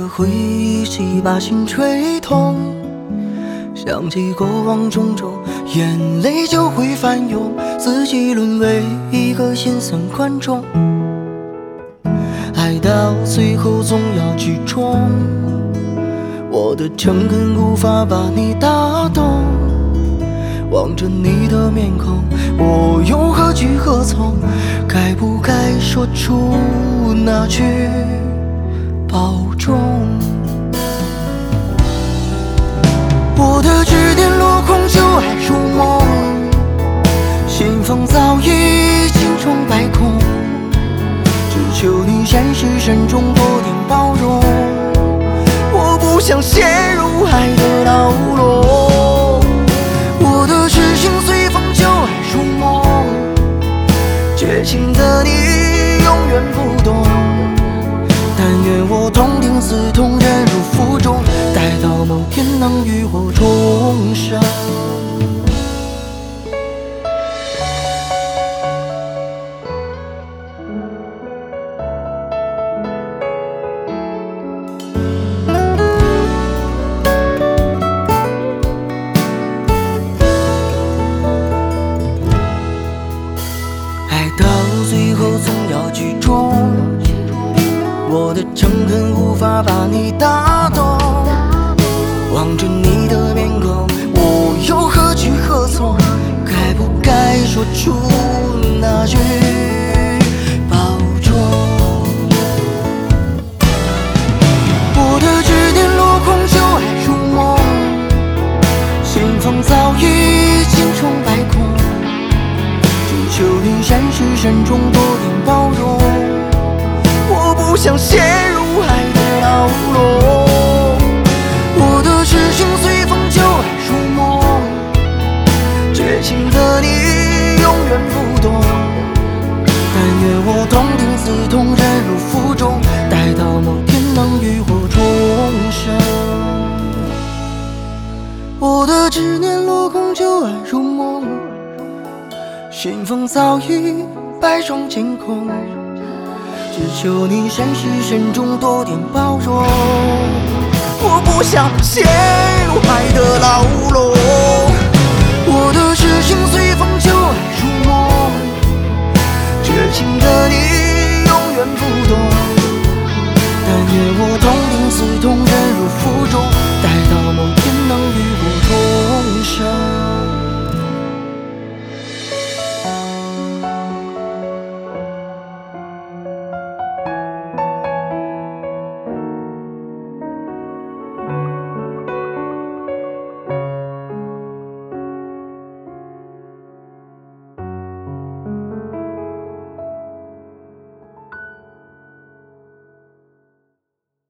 回忆起把心吹痛，想起过往种种，眼泪就会翻涌，自己沦为一个心酸观众。爱到最后总要剧终，我的诚恳无法把你打动。望着你的面孔，我又何去何从？该不该说出那句保重？我的执念落空，旧爱如梦，心房早已千疮百孔，只求你善始善终，多点包容。我不想陷入爱的牢笼，我的痴心随风，旧爱如梦，绝情的你永远不懂。但愿我痛定思痛，忍辱负重，待到某天能与我重生。爱到最后总要剧终，我的诚恳无法把你打动。望着你的面孔，我又何去何从？该不该说出那句保重？我的执念落空，旧爱如梦，心房早已千疮百孔，只求你善始善终，多点包容。我不想陷入爱的牢笼，我的痴心随风，旧爱如梦，绝情的你永远不懂。但愿我痛定思痛，忍辱负重，待到某天能与我重生。我的执念落空，旧爱如梦，心房早已百疮千孔，只求你善始善终，多点包容。我不想陷入爱的牢笼，我的痴心